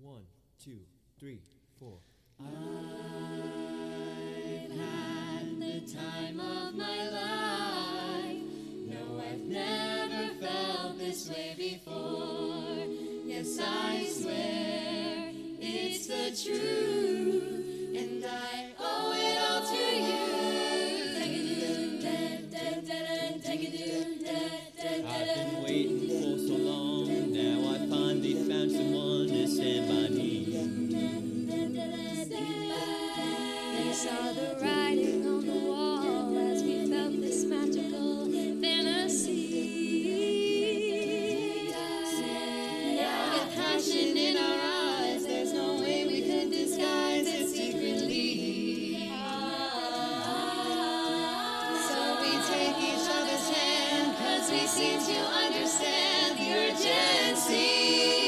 1, 2, 3, 4. I've had the time of my life. No, I've never felt this way before. Yes, I swear it's the truth, and I owe it all to you. I've been waiting for so long. Now I finally found someone to stand by me. We saw the writing on the wall as we felt this magical fantasy. With passion in our eyes, there's no way we could disguise it secretly. So we take each other's hand, 'cause we seem to understand the urgency.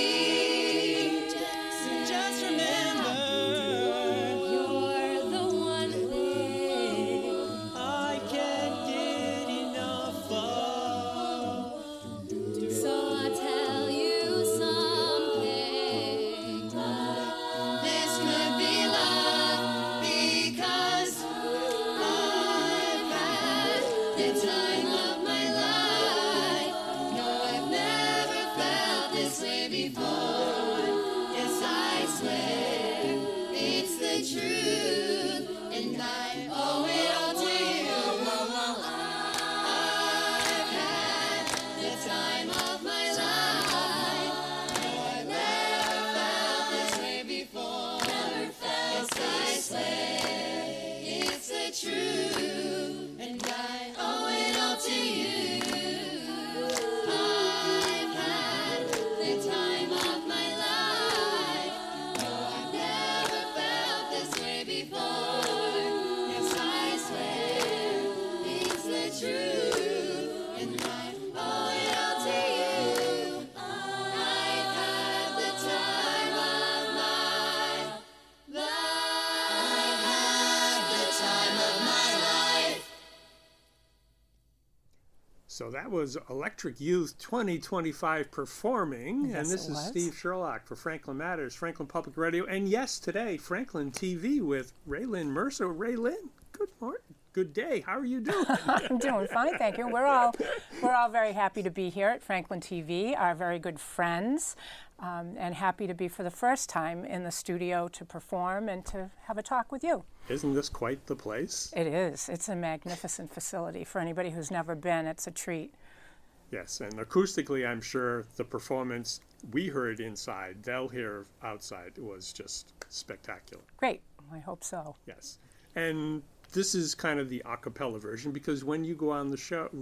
Just remember, You're the one thing I can't get enough of. So I'll tell you something. This could be love, because I've had the time of my life. No, I've never felt this way before. Yes, I swear it's the truth, and I owe it all to you. I've had the time of my life. No, I've never felt this way before. Yes, I swear it's the truth, and I owe it all to you. I've had the time of my life. No, I've never felt this way before. Yes, I swear it's the truth, and I owe it all to you. I've had the time of my life. I've had the time of my life. So that was Electric Youth 2025 performing, Yes, and this it is was. Steve Sherlock for Franklin Matters, Franklin Public Radio, and yes, today, Franklin TV with Raylyn Mercer. Raylyn, good morning. Good day. How are you doing? I'm doing fine, thank you. We're all very happy to be here at Franklin TV, our very good friends, and happy to be for the first time in the studio to perform and to have a talk with you. Isn't this quite the place? It is. It's a magnificent facility. For anybody who's never been, it's a treat. Yes, and acoustically, I'm sure the performance we heard inside, they'll hear outside, was just spectacular. Great. I hope so. Yes. And this is kind of the a cappella version, because when you go on the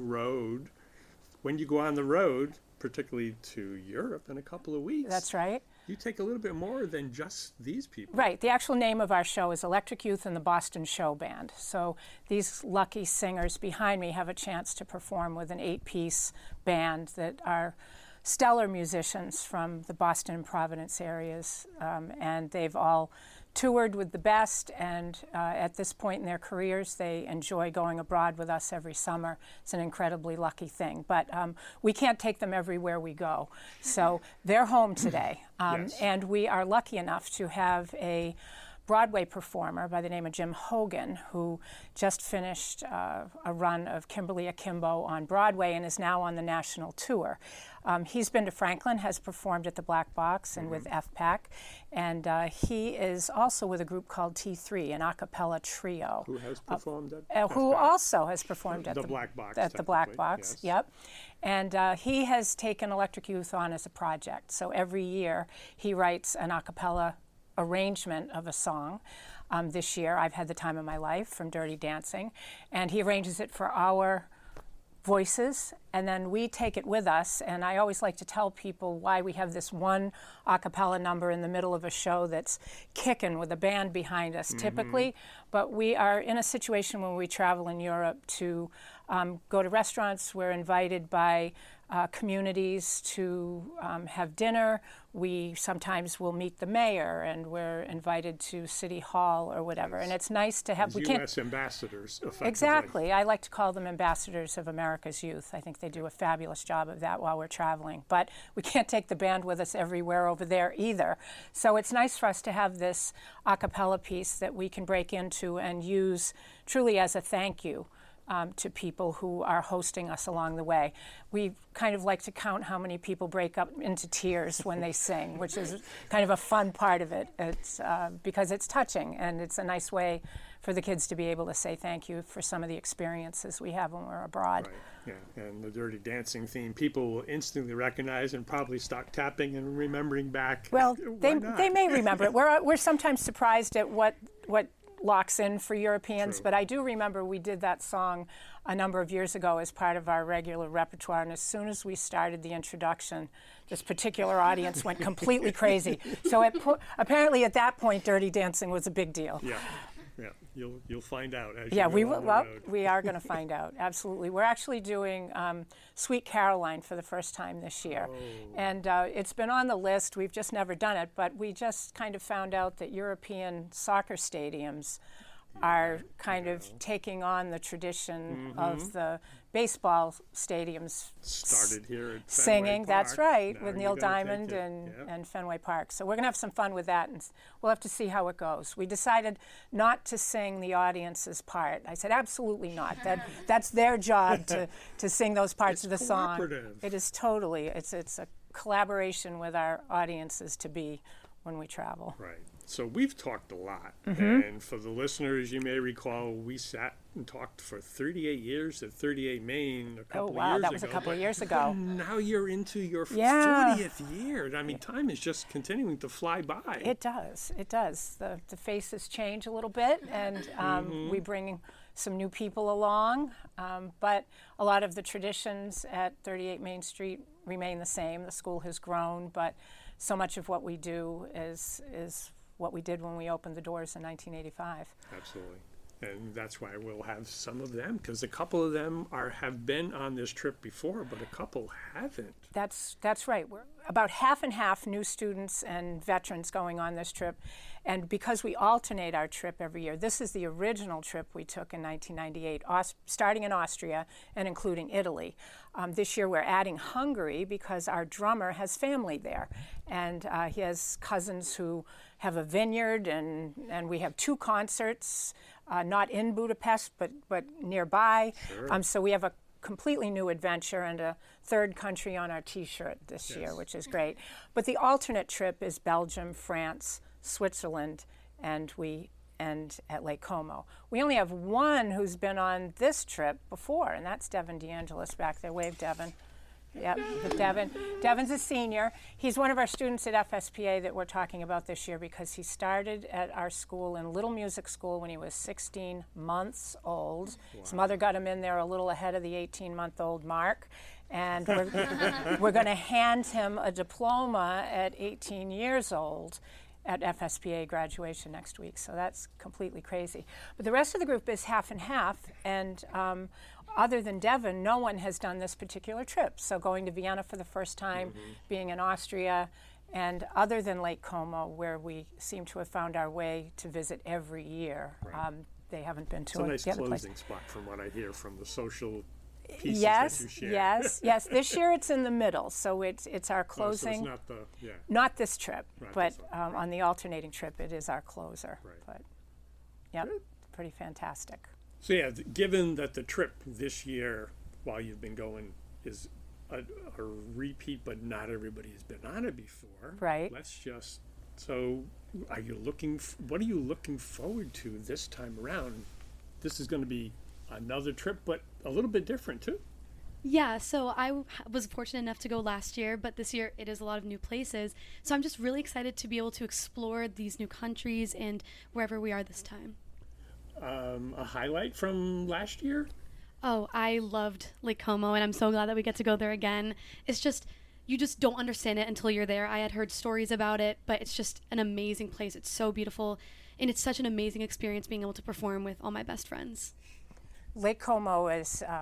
road, particularly to Europe in a couple of weeks, That's right. you take a little bit more than just these people. Right. The actual name of our show is Electric Youth and the Boston Show Band. So these lucky singers behind me have a chance to perform with an 8-piece band that are stellar musicians from the Boston and Providence areas, and they've all toured with the best, and at this point in their careers, they enjoy going abroad with us every summer. It's an incredibly lucky thing, but we can't take them everywhere we go. So they're home today, Yes. and we are lucky enough to have a Broadway performer by the name of Jim Hogan, who just finished a run of Kimberly Akimbo on Broadway and is now on the national tour. He's been to Franklin, has performed at the Black Box and with FPAC, and he is also with a group called T3, an a cappella trio. Who has performed at Who FPAC? also has performed at The Black Box, At the Black technically, Box, yes. yep. And he has taken Electric Youth on as a project. So every year he writes an a cappella arrangement of a song. This year I've had the time of my life from Dirty Dancing, and he arranges it for our voices, and then we take it with us. And I always like to tell people why we have this one a cappella number in the middle of a show that's kicking with a band behind us typically, but we are in a situation when we travel in Europe to go to restaurants. We're invited by communities to have dinner. We sometimes will meet the mayor, and we're invited to City Hall or whatever. And it's nice to have. As U.S. ambassadors, effectively. Exactly. I like to call them ambassadors of America's youth. I think they do a fabulous job of that while we're traveling. But we can't take the band with us everywhere over there either. So it's nice for us to have this a cappella piece that we can break into and use truly as a thank you to people who are hosting us along the way. We kind of like to count how many people break up into tears when they sing, which is kind of a fun part of it. It's because it's touching, and it's a nice way for the kids to be able to say thank you for some of the experiences we have when we're abroad. Right. Yeah, and the Dirty Dancing theme, people will instantly recognize and probably start tapping and remembering back. Well, they may remember it. We're sometimes surprised at what locks in for Europeans, but I do remember we did that song a number of years ago as part of our regular repertoire, and as soon as we started the introduction, this particular audience went completely crazy. So apparently at that point, Dirty Dancing was a big deal. Yeah, you'll find out as yeah, you go we on will. the Well, road. we are going to find out. Absolutely, we're actually doing "Sweet Caroline" for the first time this year, and it's been on the list. We've just never done it, but we just kind of found out that European soccer stadiums are kind of taking on the tradition of the baseball stadiums Started here at Fenway singing. Park. That's right, Now with you're Neil gonna take Diamond it. and, Yep. and Fenway Park. So we're going to have some fun with that, and we'll have to see how it goes. We decided not to sing the audience's part. I said, absolutely not. That's their job to sing those parts of the song. cooperative. It is totally. It's a collaboration with our audiences to be when we travel. Right. So we've talked a lot, Mm-hmm. and for the listeners, you may recall we sat and talked for 38 years at 38 Main a couple Oh, wow, of years that was ago. a couple of but- years ago. but now you're into your Yeah. 40th year. I mean, time is just continuing to fly by. It does. It does. The faces change a little bit, and we bring some new people along. But a lot of the traditions at 38 Main Street remain the same. The school has grown, but so much of what we do is what we did when we opened the doors in 1985. Absolutely. And that's why we'll have some of them, because a couple of them have been on this trip before, but a couple haven't. That's right. We're about half and half new students and veterans going on this trip. And because we alternate our trip every year, this is the original trip we took in 1998, starting in Austria and including Italy. This year we're adding Hungary because our drummer has family there. And he has cousins who have a vineyard, and we have 2 concerts, not in Budapest, but nearby. Sure. So we have a completely new adventure and a third country on our T-shirt this year, which is great. But the alternate trip is Belgium, France, Switzerland, and we end at Lake Como. We only have one who's been on this trip before, and that's Devin DeAngelis back there. Wave, Devin. Yep, Devin. Devin's a senior. He's one of our students at FSPA that we're talking about this year because he started at our school in Little Music School when he was 16 months old. Wow. His mother got him in there a little ahead of the 18-month-old mark. And we're going to hand him a diploma at 18 years old at FSPA graduation next week. So that's completely crazy. But the rest of the group is half and half. And other than Devin, no one has done this particular trip. So going to Vienna for the first time, being in Austria, and other than Lake Como, where we seem to have found our way to visit every year, they haven't been to It's a the nice other place. closing spot from what I hear from the social pieces that you share. Yes. This year it's in the middle, so it's our Oh, so closing. it's not Not this trip, Right, but this one. on the alternating trip, it is our closer. Right. But, yep, Good. pretty fantastic. So yeah, given that the trip this year, while you've been going, is a repeat, but not everybody has been on it before. Right. So are you what are you looking forward to this time around? This is going to be another trip, but a little bit different too. Yeah, so I was fortunate enough to go last year, but this year it is a lot of new places. So I'm just really excited to be able to explore these new countries and wherever we are this time. A highlight from last year? Oh, I loved Lake Como, and I'm so glad that we get to go there again. It's just, you just don't understand it until you're there. I had heard stories about it, but it's just an amazing place. It's so beautiful, and it's such an amazing experience being able to perform with all my best friends. Lake Como is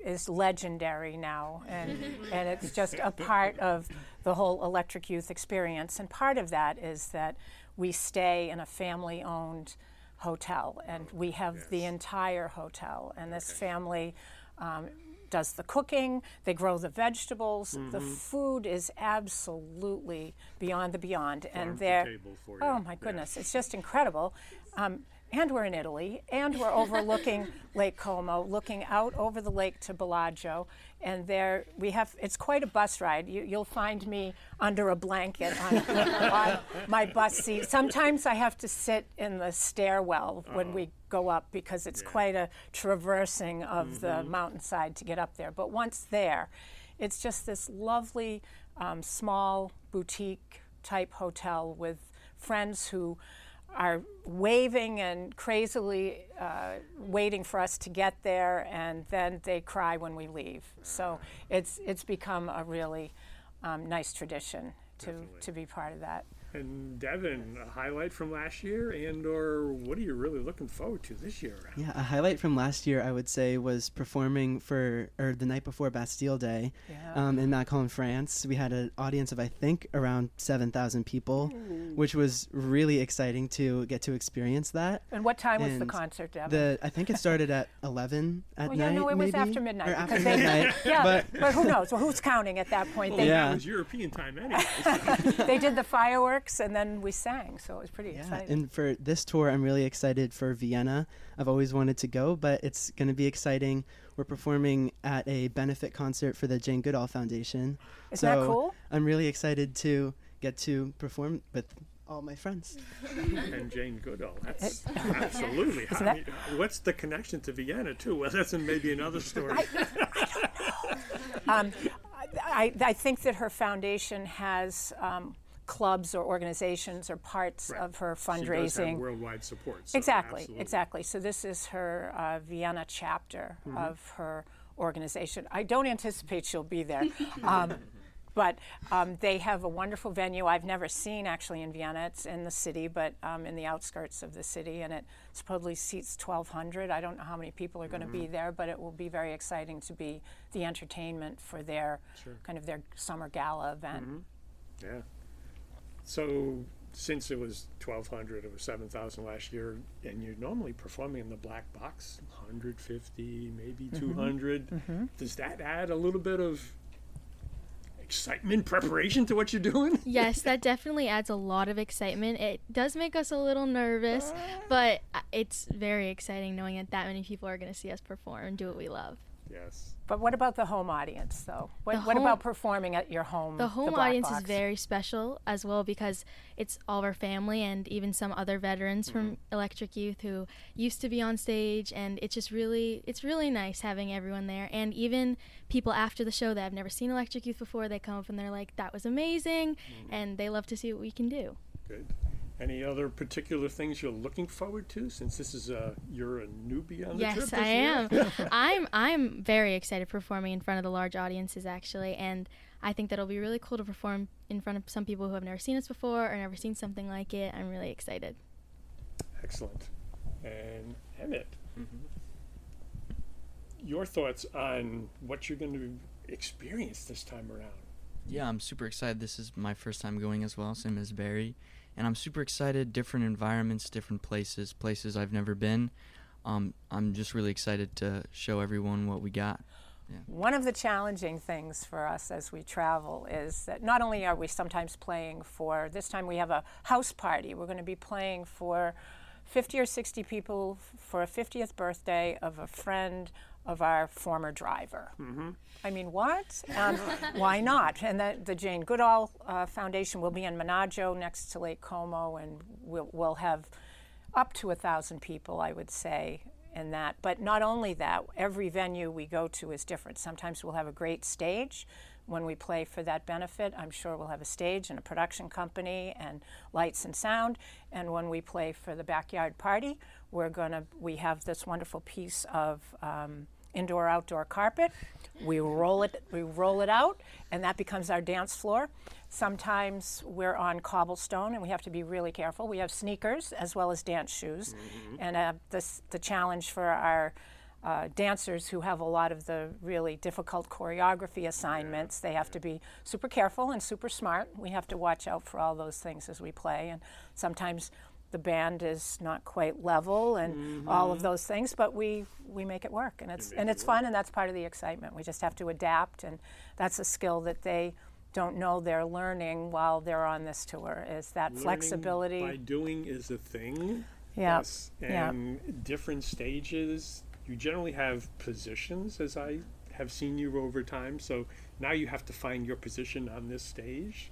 is legendary now, and it's just a part of the whole Electric Youth experience. And part of that is that we stay in a family-owned hotel, and we have the entire hotel, and this family does the cooking, they grow the vegetables, the food is absolutely beyond the beyond. Farm to table for you. Oh my goodness, it's just incredible. And we're in Italy, and we're overlooking Lake Como, looking out over the lake to Bellagio, and there we have, it's quite a bus ride. You'll find me under a blanket on my bus seat. Sometimes I have to sit in the stairwell when we go up because it's quite a traversing of the mountainside to get up there. But once there, it's just this lovely small boutique type hotel with friends who are waving and crazily waiting for us to get there, and then they cry when we leave. So it's become a really nice tradition to be part of that. And Devin, a highlight from last year, and or what are you really looking forward to this year? Yeah, a highlight from last year, I would say, was performing the night before Bastille Day in Macon, France. We had an audience of, I think, around 7,000 people, which was really exciting to get to experience that. And what time was the concert, Devin? I think it started at 11 at night. No, it was after midnight. Or after midnight. But who knows? Well, who's counting at that point? Well, it was European time anyway. They did the fireworks, and then we sang, so it was pretty exciting. And for this tour, I'm really excited for Vienna. I've always wanted to go, but it's going to be exciting. We're performing at a benefit concert for the Jane Goodall Foundation. Isn't that cool? I'm really excited to get to perform with all my friends. And Jane Goodall, that's absolutely. What's the connection to Vienna, too? Well, that's maybe another story. I don't know. I think that her foundation has clubs or organizations or parts of her fundraising. She does have worldwide support. So Exactly. So this is her Vienna chapter of her organization. I don't anticipate she'll be there. But they have a wonderful venue I've never seen actually in Vienna. It's in the city, but in the outskirts of the city, and it supposedly seats 1,200. I don't know how many people are going to be there, but it will be very exciting to be the entertainment for their kind of their summer gala event. Yeah. So since it was 1,200, it was 7,000 last year, and you're normally performing in the black box, 150, maybe 200. Does that add a little bit of excitement, preparation to what you're doing? Yes, that definitely adds a lot of excitement. It does make us a little nervous, but it's very exciting knowing that many people are going to see us perform and do what we love. Yes. But what about the home audience, though? What about performing at your home? The home audience is very special as well because it's all of our family and even some other veterans from Electric Youth who used to be on stage, and it's really nice having everyone there. And even people after the show that have never seen Electric Youth before, they come up and they're like, "That was amazing," and they love to see what we can do. Good. Any other particular things you're looking forward to, since this is you're a newbie on the trip? Yes, I am. I'm very excited performing in front of the large audiences, actually, and I think that'll be really cool to perform in front of some people who have never seen us before or never seen something like it. I'm really excited. Excellent. And Emmett, your thoughts on what you're going to experience this time around? Yeah, I'm super excited. This is my first time going as well, same as Barry. And I'm super excited, different environments, different places I've never been. I'm just really excited to show everyone what we got. Yeah. One of the challenging things for us as we travel is that not only are we sometimes playing for, this time we have a house party. We're going to be playing for 50 or 60 people for a 50th birthday of a friend of our former driver. I mean, what? Why not? And the Jane Goodall Foundation will be in Menaggio next to Lake Como, and we'll have up to 1,000 people, I would say, in that. But not only that, every venue we go to is different. Sometimes we'll have a great stage. When we play for that benefit, I'm sure we'll have a stage and a production company and lights and sound. And when we play for the backyard party, we have this wonderful piece of indoor-outdoor carpet. We roll it out, and that becomes our dance floor. Sometimes we're on cobblestone, and we have to be really careful. We have sneakers as well as dance shoes. And the challenge for our dancers who have a lot of the really difficult choreography assignments. They have to be super careful and super smart. We have to watch out for all those things as we play. And sometimes the band is not quite level and all of those things, but we make it work. And it's fun, and that's part of the excitement. We just have to adapt, and that's a skill that they don't know they're learning while they're on this tour, is that Learning flexibility. by doing is a thing. Yeah. Yes. And different stages, you generally have positions, as I have seen you over time. So now you have to find your position on this stage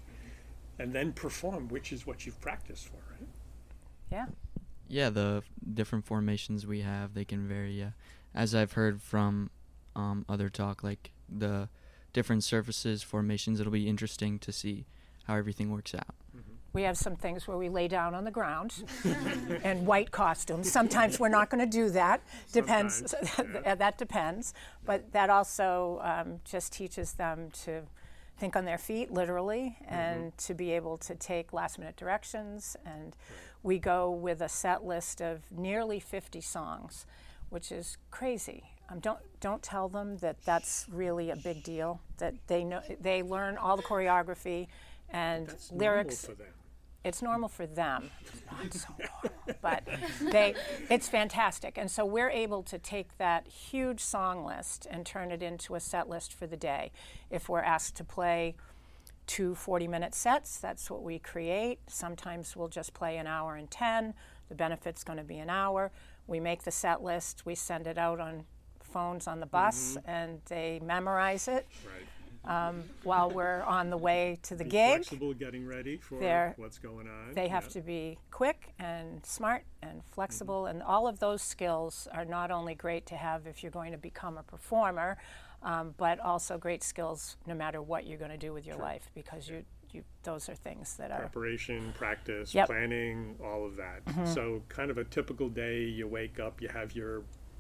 and then perform, which is what you've practiced for, right? Yeah. Yeah, the different formations we have, they can vary. Yeah, as I've heard from other talk, like the different surfaces, formations, it'll be interesting to see how everything works out. We have some things where we lay down on the ground in white costumes. Sometimes we're not going to do that. Depends. That depends. But that also just teaches them to think on their feet, literally, and to be able to take last-minute directions. And we go with a set list of nearly 50 songs, which is crazy. Don't tell them that that's really a big deal. That they learn all the choreography and That's lyrics. normal for them. It's normal for them, not so normal, but it's fantastic. And so we're able to take that huge song list and turn it into a set list for the day. If we're asked to play 2 40-minute sets, that's what we create. Sometimes we'll just play an hour and 10. The benefit's going to be an hour. We make the set list. We send it out on phones on the bus, and they memorize it. Right. While we're on the way to the Be gig. flexible getting ready for They're- what's going on. They have to be quick and smart and flexible, and all of those skills are not only great to have if you're going to become a performer, but also great skills no matter what you're going to do with your life, because those are things that are. Preparation, practice, Yep. planning, all of that. So kind of a typical day, you wake up, you have your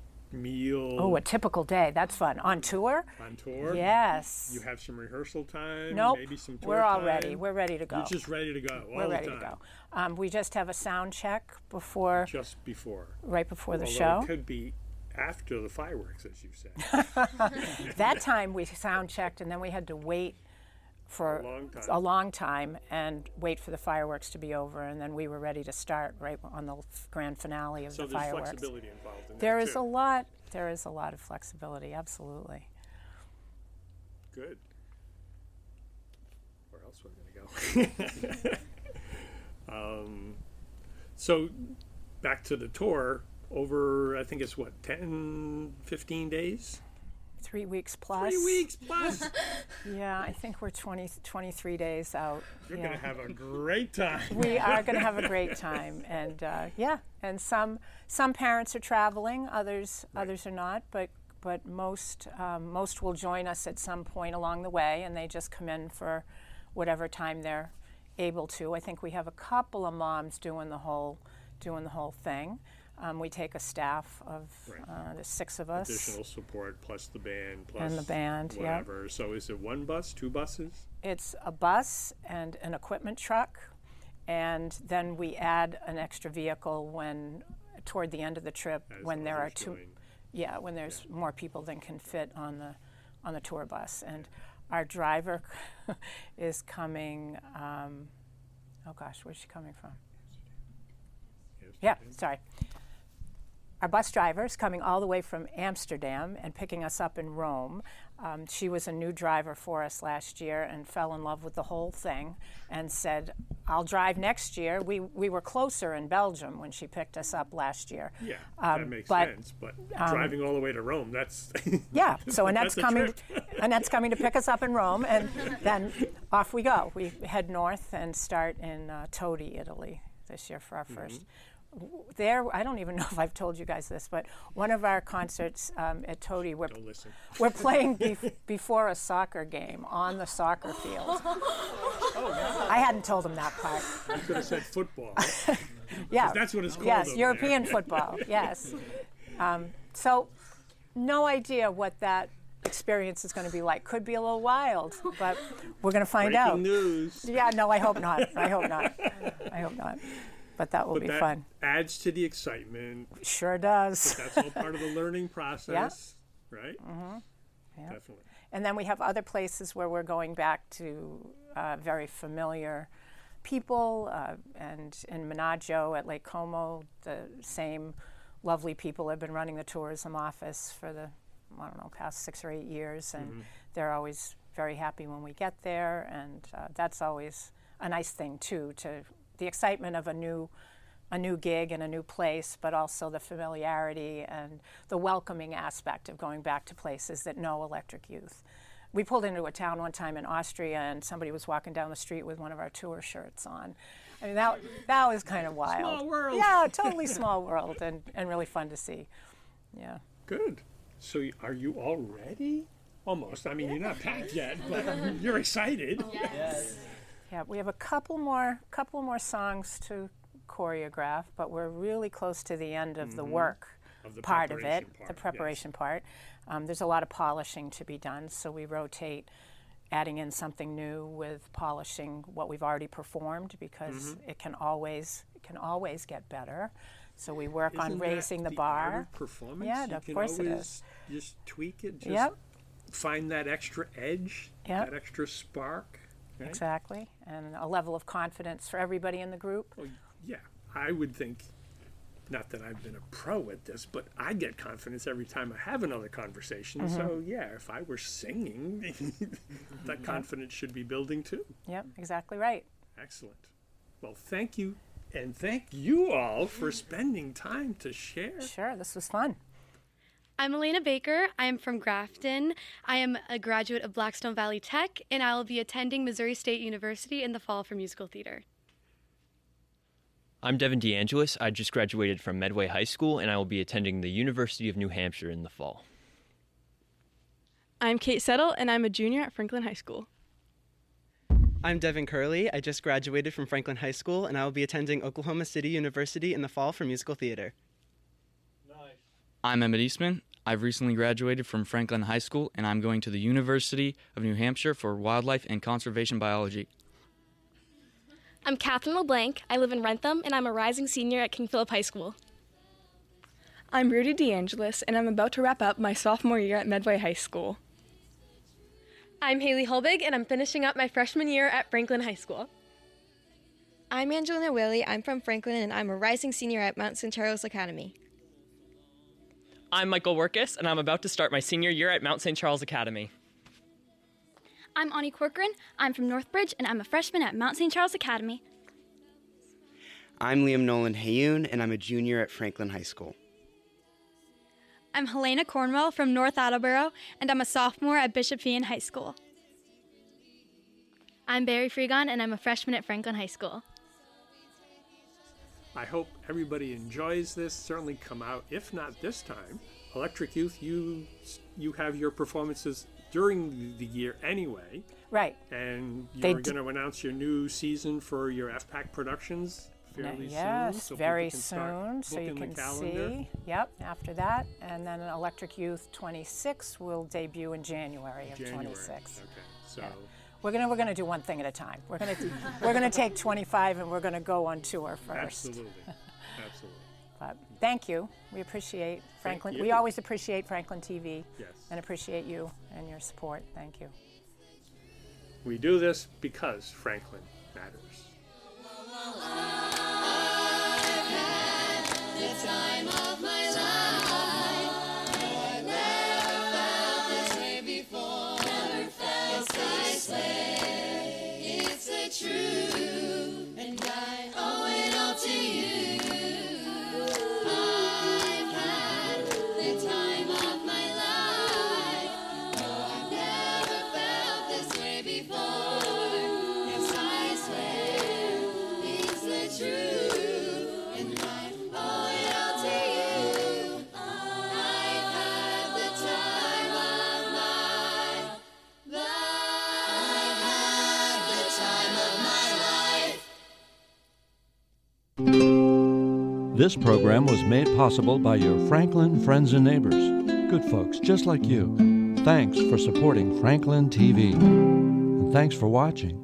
meal Oh, a typical day. That's fun. On tour? on tour. Yes. You have some rehearsal time, Nope. maybe some tour We're all time. ready. We're ready to go. You're just ready to go all We're the ready time. to go. We just have a sound check before, Just before. right before the Although show. it could be after the fireworks, as you said. That time we sound checked, and then we had to wait for A long time. and wait for the fireworks to be over, and then we were ready to start right on the grand finale of So the there's fireworks. flexibility involved in There that is too. a lot of flexibility, absolutely. Good. Where else we're going to go? So back to the tour, over, I think it's what, 10, 15 days? 3 weeks plus. 3 weeks plus. Yeah, I think we're 23 days out. You're yeah. going to have a great time. We are going to have a great time, and and some parents are traveling, others are not, but most will join us at some point along the way, and they just come in for whatever time they're able to. I think we have a couple of moms doing the whole thing. We take a staff of there's 6 of us. Additional support plus the band plus And the band, yeah. whatever. So is it one bus, 2 buses? It's a bus and an equipment truck, and then we add an extra vehicle toward the end of the trip As when there are others join. when there's more people than can fit on the tour bus. And our driver is coming. Where's she coming from? Yeah, sorry. Our bus driver is coming all the way from Amsterdam and picking us up in Rome. She was a new driver for us last year and fell in love with the whole thing and said, I'll drive next year. We were closer in Belgium when she picked us up last year. Yeah, that makes sense. But driving all the way to Rome, that's Yeah, so Annette's That's a coming. trip. Annette's coming to pick us up in Rome, and then off we go. We head north and start in Todi, Italy, this year for our first. There, I don't even know if I've told you guys this, but one of our concerts at Todi, Don't listen. we're playing before a soccer game on the soccer field. I hadn't told him that part. I could have said football. Yeah, That's what it's called. yes, over European there. football. Yes. So, no idea what that experience is going to be like. Could be a little wild, but we're going to find Breaking out. news. Yeah, no, I hope not. I hope not. I hope not. but that will But be that fun. adds to the excitement. Sure does. But that's all part of the learning process, right? Yeah. Definitely. And then we have other places where we're going back to very familiar people, and in Menaggio at Lake Como, the same lovely people have been running the tourism office for the, I don't know, past 6 or 8 years, and they're always very happy when we get there, and that's always a nice thing too, to the excitement of a new gig in a new place, but also the familiarity and the welcoming aspect of going back to places that know Electric Youth. We pulled into a town one time in Austria, and somebody was walking down the street with one of our tour shirts on. I mean, that was kind of wild. Small world. Yeah, totally small world, and really fun to see. Yeah. Good. So are you all ready? Almost. I mean, you're not packed yet, but you're excited. Yes. Yeah, we have a couple more songs to choreograph, but we're really close to the end of the work Of the part of it, preparation the part, preparation part. There's a lot of polishing to be done, so we rotate adding in something new with polishing what we've already performed, because it can always get better. So we work on Isn't raising that the art bar. of performance? Yeah, You of can course it always is. Just tweak it. Just Yep. find that extra edge, Yep. that extra spark. Right? Exactly, and a level of confidence for everybody in the group. Well, yeah, I would think, not that I've been a pro at this, but I get confidence every time I have another conversation. So yeah, if I were singing, that confidence should be building too. Yep, exactly right. Excellent. Well, thank you, and thank you all for spending time to share. Sure, this was fun. I'm Elena Baker. I am from Grafton. I am a graduate of Blackstone Valley Tech, and I will be attending Missouri State University in the fall for musical theater. I'm Devin DeAngelis. I just graduated from Medway High School, and I will be attending the University of New Hampshire in the fall. I'm Kate Settle, and I'm a junior at Franklin High School. I'm Devin Curley. I just graduated from Franklin High School, and I will be attending Oklahoma City University in the fall for musical theater. I'm Emmett Eastman. I've recently graduated from Franklin High School, and I'm going to the University of New Hampshire for wildlife and conservation biology. I'm Catherine LeBlanc. I live in Rentham, and I'm a rising senior at King Philip High School. I'm Rudy DeAngelis, and I'm about to wrap up my sophomore year at Medway High School. I'm Haley Holbig, and I'm finishing up my freshman year at Franklin High School. I'm Angelina Willie. I'm from Franklin, and I'm a rising senior at Mount St. Charles Academy. I'm Michael Workus, and I'm about to start my senior year at Mount St. Charles Academy. I'm Ani Corcoran. I'm from Northbridge, and I'm a freshman at Mount St. Charles Academy. I'm Liam Nolan Hayoun, and I'm a junior at Franklin High School. I'm Helena Cornwell from North Attleboro, and I'm a sophomore at Bishop Feion High School. I'm Barry Fregon, and I'm a freshman at Franklin High School. I hope everybody enjoys this. Certainly come out, if not this time. Electric Youth, you have your performances during the year anyway. Right. And you're going to announce your new season for your FPAC Productions fairly soon. Yes, so very people can start soon. So you booking can the calendar. see. Yep, after that. And then Electric Youth 26 will debut in January of 26. Okay, so... Yeah. We're gonna do one thing at a time. We're gonna take 25 and we're gonna go on tour first. Absolutely. But thank you. We appreciate Franklin. Thank We you. always appreciate Franklin TV. Yes. And appreciate you and your support. Thank you. We do this because Franklin matters. The time of my life. I've never felt this way before. Never felt this way. It's the truth, and I owe it all to you. I've had the time of my life. No, I've never felt this way before. Yes, I swear it's the truth, and I owe it all to you. I've had the time of my life. I've had the time of my life. This program was made possible by your Franklin friends and neighbors, good folks just like you. Thanks for supporting Franklin TV. And thanks for watching.